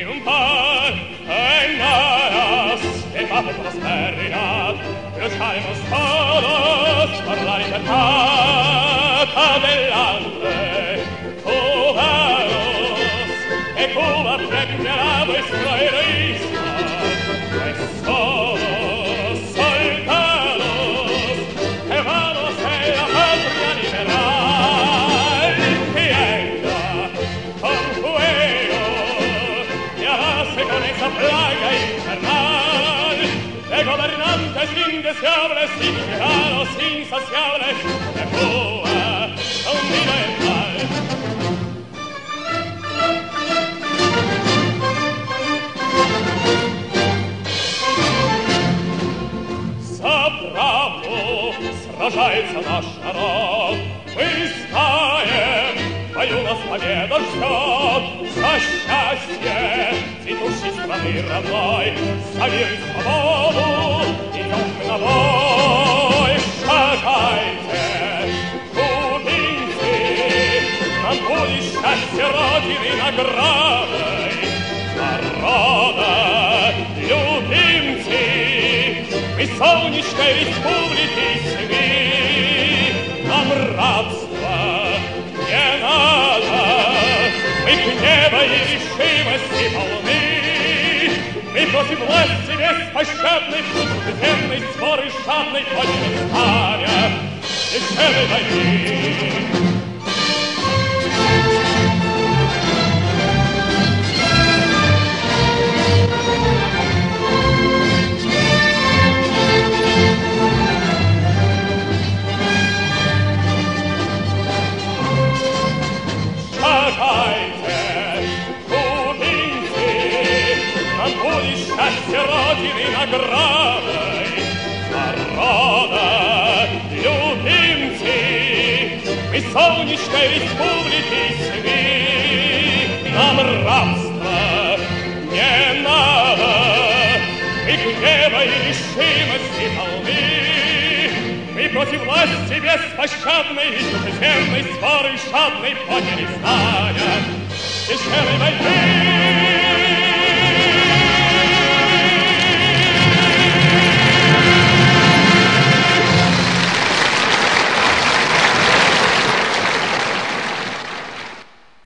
un po' e nas e papo prosperidad lucharemos todos por la libertad adelante cubanos e Cuba premiará vuestro heroísmo pues somos soldados que vamos en la patria liberal que venga con fuego y arrase con esa plaga infernal de gobernantes indeseables, inesperados, insaciables de Cuba continental. За правду сражается наш народ. Мы знаем, в бою нас победа ждет. За счастье цветущей страны родной, за мир и свободу идем мы на бой. Шагайте, кубинцы, нам будет счастье Родины наградой. Народа, любимцы, мы солнечной республики семьи, нам рабства не надо, мы гнева и решимости полны, мы против власти беспощадной, чужеземной своры жадной подняли знамя священной войны. Шагайте, кубинцы, нам будет счастье Родины наградой. Народа, любимцы, мы солнечной республики семьи, нам рабства не надо, мы гнева и решимости полны. Мы против власти беспощадной и чужеземной своры жадной подняли знамя священной войны.